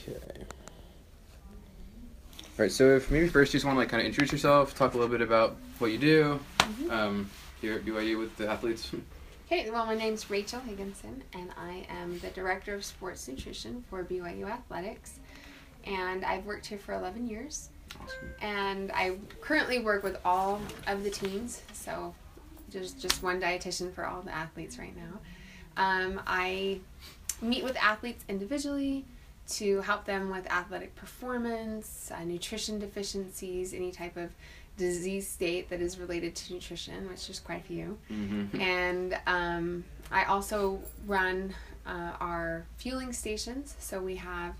Okay. All right, so if maybe first you just want to like kind of introduce yourself, talk a little bit about what you do here at BYU with the athletes. Hey, well, my name's Rachel Higginson, and I am the Director of Sports Nutrition for BYU Athletics, and I've worked here for 11 years. Awesome. And I currently work with all of the teams, so there's just one dietitian for all the athletes right now. I meet with athletes individually to help them with athletic performance, nutrition deficiencies, any type of disease state that is related to nutrition, which there's quite a few. Mm-hmm. And I also run our fueling stations, so we have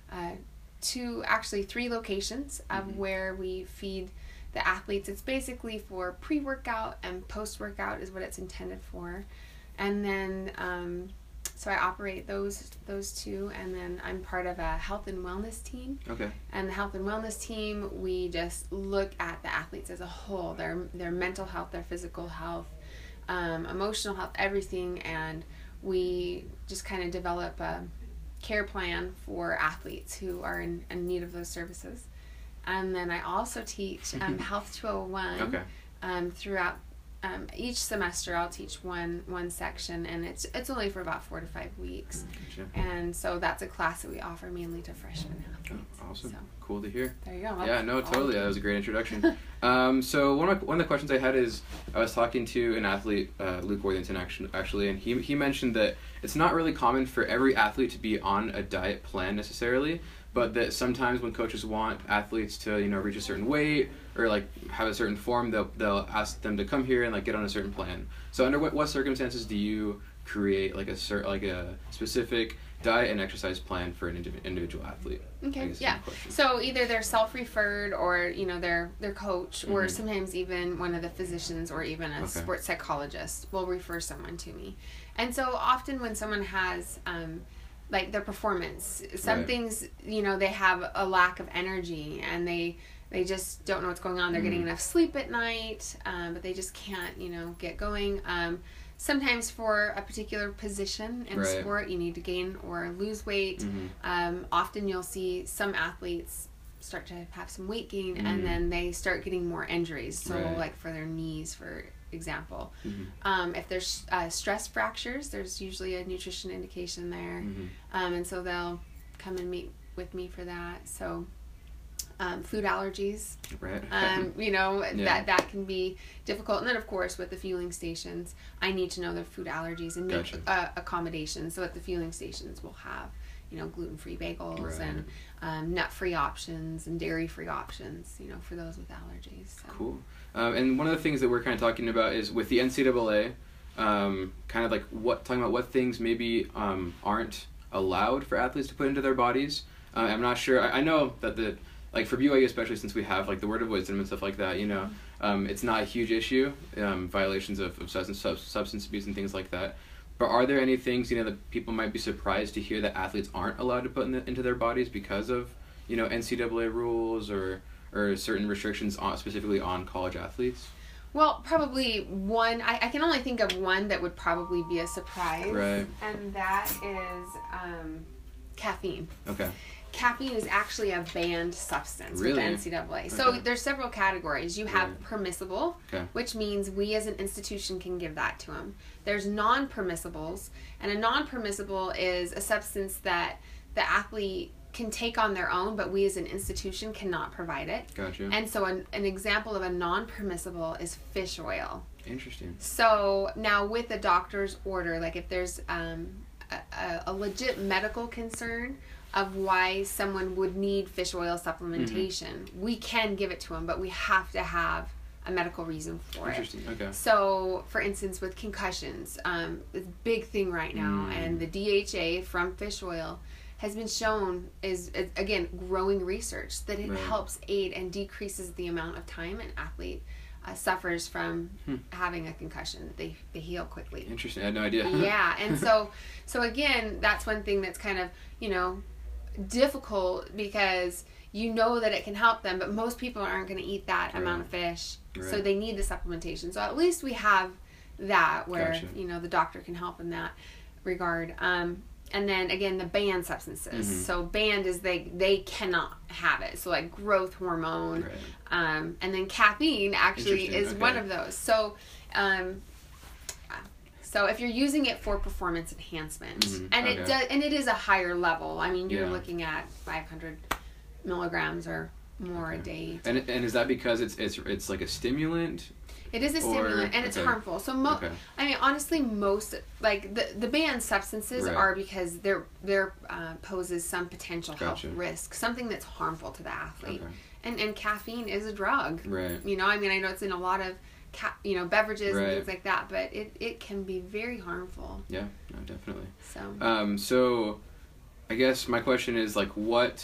three locations of where we feed the athletes. It's basically for pre-workout and post-workout is what it's intended for. And then so I operate those two, and then I'm part of a health and wellness team. Okay. And the health and wellness team, we just look at the athletes as a whole, their mental health, their physical health, emotional health, everything, and we just kind of develop a care plan for athletes who are in need of those services. And then I also teach Health 201 Okay. Throughout each semester. I'll teach one section, and it's only for about 4 to 5 weeks. Gotcha. And so that's a class that we offer mainly to freshmen athletes. Oh, awesome. So, Cool to hear. there you go. Yeah, no, totally. That was a great introduction. So one of the questions I had is, I was talking to an athlete, Luke Worthington, actually, and he mentioned that it's not really common for every athlete to be on a diet plan necessarily, but that sometimes when coaches want athletes to, reach a certain weight or like have a certain form, they'll ask them to come here and like get on a certain plan. So under what circumstances do you create like a specific diet and exercise plan for an individual athlete? Okay, yeah. So either they're self-referred, or their coach, or sometimes even one of the physicians, or even a sports psychologist will refer someone to me. And so often when someone has like their performance, some things, they have a lack of energy, and they just don't know what's going on. They're getting enough sleep at night, but they just can't, get going. Sometimes for a particular position in sport, you need to gain or lose weight. Often you'll see some athletes start to have some weight gain, and then they start getting more injuries. So like for their knees, for example. If there's stress fractures, there's usually a nutrition indication there. And so they'll come and meet with me for that. So food allergies, that can be difficult. And then of course with the fueling stations, I need to know their food allergies and make accommodations so that the fueling stations will have gluten-free bagels and nut-free options and dairy-free options, for those with allergies. So. Cool. And one of the things that we're kind of talking about is with the NCAA, kind of like talking about what things maybe aren't allowed for athletes to put into their bodies. I'm not sure. I know that like for BYU, especially since we have like the Word of Wisdom and stuff like that, it's not a huge issue, violations of substance abuse and things like that. But are there any things, that people might be surprised to hear that athletes aren't allowed to put into their bodies because of, NCAA rules or certain restrictions specifically on college athletes? Well, probably one. I can only think of one that would probably be a surprise. Right. And that is caffeine. Okay. Caffeine is actually a banned substance Really? with the NCAA. So there's several categories. You have permissible, which means we as an institution can give that to them. There's non-permissibles, and a non-permissible is a substance that the athlete can take on their own, but we as an institution cannot provide it. Gotcha. And so an example of a non-permissible is fish oil. Interesting. So now with the doctor's order, like if there's a legit medical concern of why someone would need fish oil supplementation, we can give it to them, but we have to have a medical reason for it. Interesting. Okay. So, for instance, with concussions, it's a big thing right now, and the DHA from fish oil has been shown is again growing research that it helps aid and decreases the amount of time an athlete suffers from having a concussion. They heal quickly. Interesting. I had no idea. Yeah, and so again, that's one thing that's kind of difficult, because that it can help them, but most people aren't going to eat that amount of fish, so they need the supplementation. So at least we have that where the doctor can help in that regard. and then again the banned substances. So banned is they cannot have it. So like growth hormone, right. And then caffeine actually is one of those. So so if you're using it for performance enhancement, and it is a higher level. I mean, you're looking at 500 milligrams or more a day. And is that because it's like a stimulant? It is a stimulant, and it's harmful. So, I mean, honestly, most like the banned substances are because they're poses some potential health risk, something that's harmful to the athlete. And caffeine is a drug. Right. You know, I mean, I know it's in a lot of beverages and things like that, but it can be very harmful. Yeah, no, definitely. So I guess my question is like,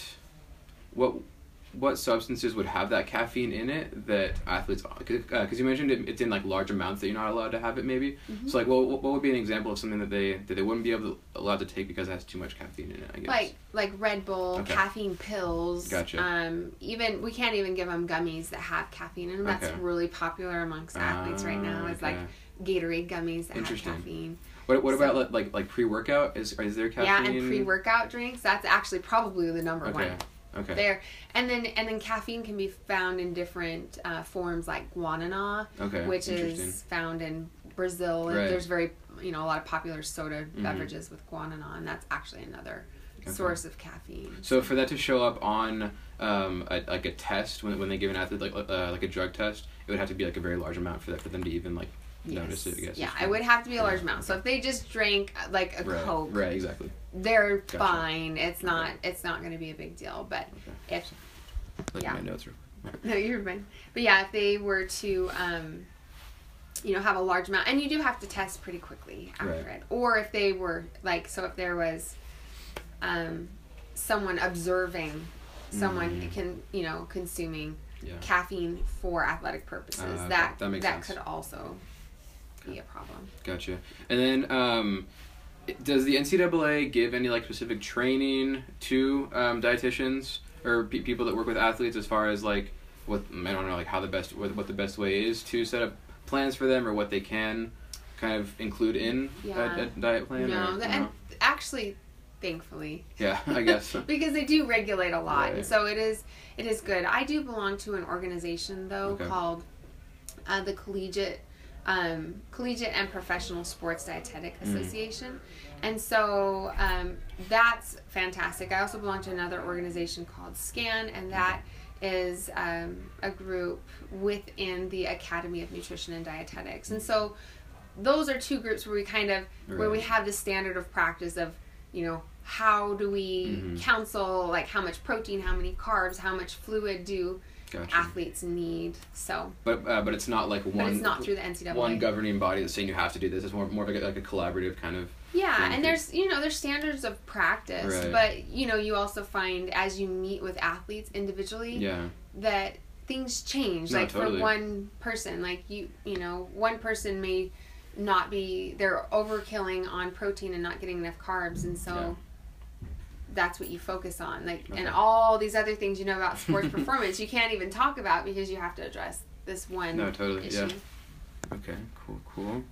what substances would have that caffeine in it that athletes, because you mentioned it's in like large amounts that you're not allowed to have it maybe. So like what would be an example of something that they wouldn't be allowed to take because it has too much caffeine in it, I guess? Like Red Bull, caffeine pills. Gotcha. Even we can't even give them gummies that have caffeine in them. That's really popular amongst athletes right now. It's like Gatorade gummies that have caffeine. What about like pre-workout? Is there caffeine? Yeah, and pre-workout drinks. That's actually probably the number one. Okay. There, and then caffeine can be found in different forms, like guanana, which is found in Brazil, and there's a lot of popular soda beverages with guanana, and that's actually another source of caffeine. So for that to show up on a test when they give an athlete like a drug test, it would have to be like a very large amount for them to even like notice it, I guess. Yeah, it would have to be a large amount. So if they just drank like a Coke, right, exactly, they're fine. It's not going to be a big deal. But if my notes are no, you're fine. But yeah, if they were to have a large amount, and you do have to test pretty quickly after it, or if they were if there was someone observing someone consuming caffeine for athletic purposes, that could also be a problem. Gotcha. And then does the NCAA give any like specific training to dietitians or people that work with athletes as far as like what the best way is to set up plans for them, or what they can kind of include in a diet plan? No, and actually, thankfully. Yeah, I guess. Because they do regulate a lot, and so it is good. I do belong to an organization though called the Collegiate and Professional Sports Dietetic Association, and so that's fantastic. I also belong to another organization called SCAN, and that is a group within the Academy of Nutrition and Dietetics. And so those are two groups where we kind of where we have the standard of practice of how do we counsel, like how much protein, how many carbs, how much fluid do athletes need. So but it's not like one, but it's not through the NCAA, one governing body that's saying you have to do this. It's more like a collaborative kind of thing. And there's standards of practice, but you also find as you meet with athletes individually that things change. For one person, like one person may not be, they're overkilling on protein and not getting enough carbs, and so that's what you focus on, and all these other things about sports performance you can't even talk about because you have to address this one issue. Okay, cool.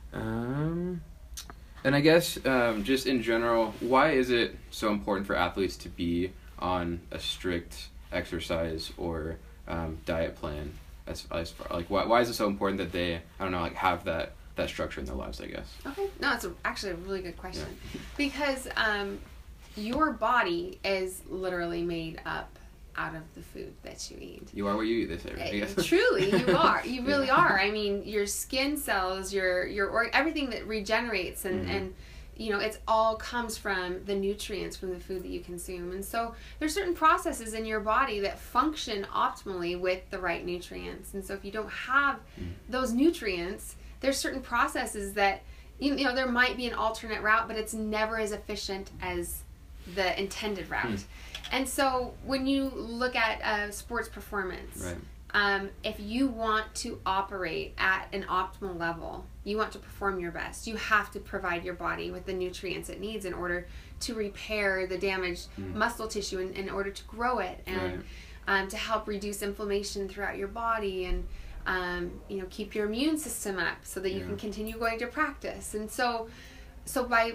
And I guess just in general, why is it so important for athletes to be on a strict exercise or diet plan? As far, like why is it so important that they have that structure in their lives, I guess? Okay, no, it's actually a really good question because your body is literally made up out of the food that you eat. You are what you eat, they say, right? I guess. Truly, you are. You really are. I mean, your skin cells, your everything that regenerates and it all comes from the nutrients from the food that you consume. And so there's certain processes in your body that function optimally with the right nutrients. And so if you don't have those nutrients, there's certain processes that there might be an alternate route, but it's never as efficient as the intended route. And so when you look at sports performance, if you want to operate at an optimal level, you want to perform your best, you have to provide your body with the nutrients it needs in order to repair the damaged muscle tissue, in order to grow it, and to help reduce inflammation throughout your body, and keep your immune system up so that you can continue going to practice. And so by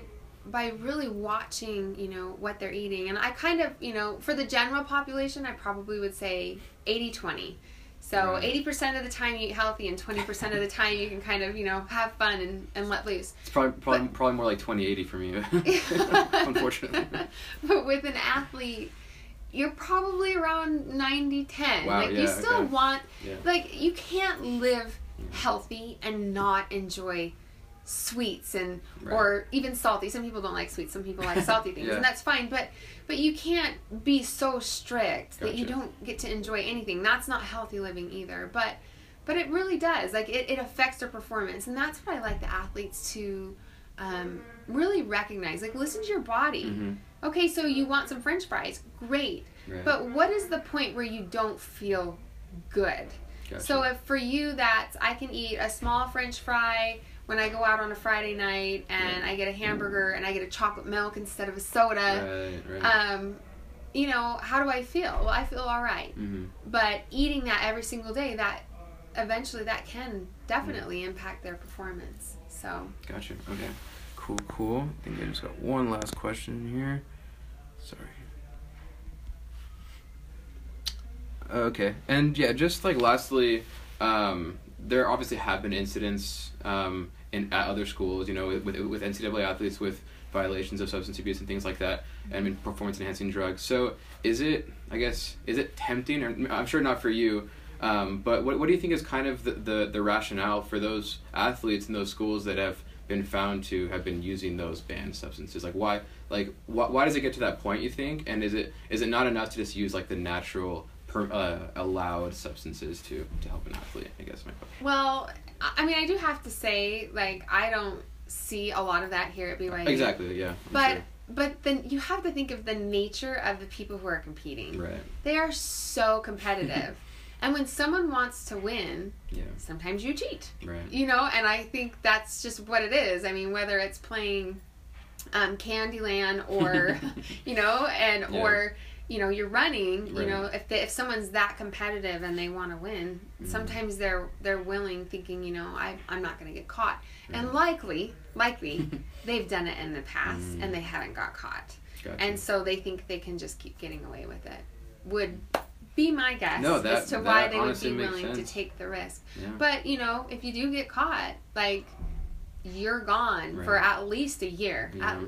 by really watching, you know, what they're eating. And I kind of, you know, for the general population, I probably would say 80-20. So 80% of the time you eat healthy, and 20% of the time you can kind of, you know, have fun and let loose. It's probably more like 20-80 for me, unfortunately. But with an athlete, you're probably around 90-10. Wow, like yeah, you still want, yeah. like you can't live healthy and not enjoy sweets and or even salty. Some people don't like sweets, some people like salty things, and that's fine, but you can't be so strict that you don't get to enjoy anything. That's not healthy living either, but it really does, like it affects their performance. And that's what I like the athletes to really recognize, like listen to your body. Okay, so you want some French fries, great, but what is the point where you don't feel good? So if for you that's, I can eat a small French fry when I go out on a Friday night, and I get a hamburger and I get a chocolate milk instead of a soda, you know, how do I feel? Well, I feel all right. But eating that every single day, that eventually that can definitely impact their performance. So. Gotcha. Okay. Cool. I think I just got one last question here. Sorry. Okay. And yeah, just like lastly, there obviously have been incidents at other schools, you know, with NCAA athletes with violations of substance abuse and things like that, and I mean performance enhancing drugs. So is it tempting, or I'm sure not for you, but what do you think is kind of the rationale for those athletes in those schools that have been found to have been using those banned substances? Like why does it get to that point, you think? And is it not enough to just use like the natural allowed substances to help an athlete, I guess my question. Well, I mean, I do have to say, like, I don't see a lot of that here at BYU. Exactly, yeah. But then you have to think of the nature of the people who are competing. Right. They are so competitive. And when someone wants to win, sometimes you cheat. Right. You know, and I think that's just what it is. I mean, whether it's playing Candyland or, you know, or... you know, you're running, you know, if someone's that competitive and they want to win, sometimes they're willing, thinking, you know, I'm not going to get caught. And likely, they've done it in the past and they haven't got caught. Gotcha. And so they think they can just keep getting away with it. Would be my guess as to why they would be willing to take the risk. Yeah. But, you know, if you do get caught, like... you're gone for at least a year.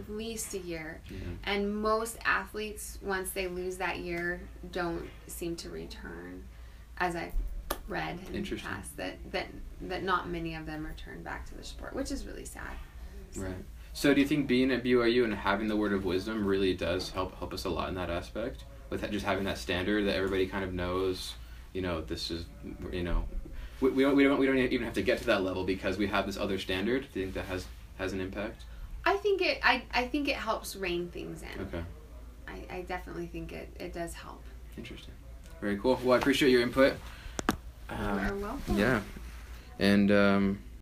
And most athletes, once they lose that year, don't seem to return, as I've read in the past, that not many of them return back to the sport, which is really sad. Right. So do you think being at BYU and having the word of wisdom really does help us a lot in that aspect, with just having that standard that everybody kind of knows, you know, this is, you know, we don't even have to get to that level because we have this other standard? Do you think that has an impact? I think it helps rein things in. Okay. I definitely think it does help. Interesting. Very cool. Well, I appreciate your input. You're welcome. Yeah. And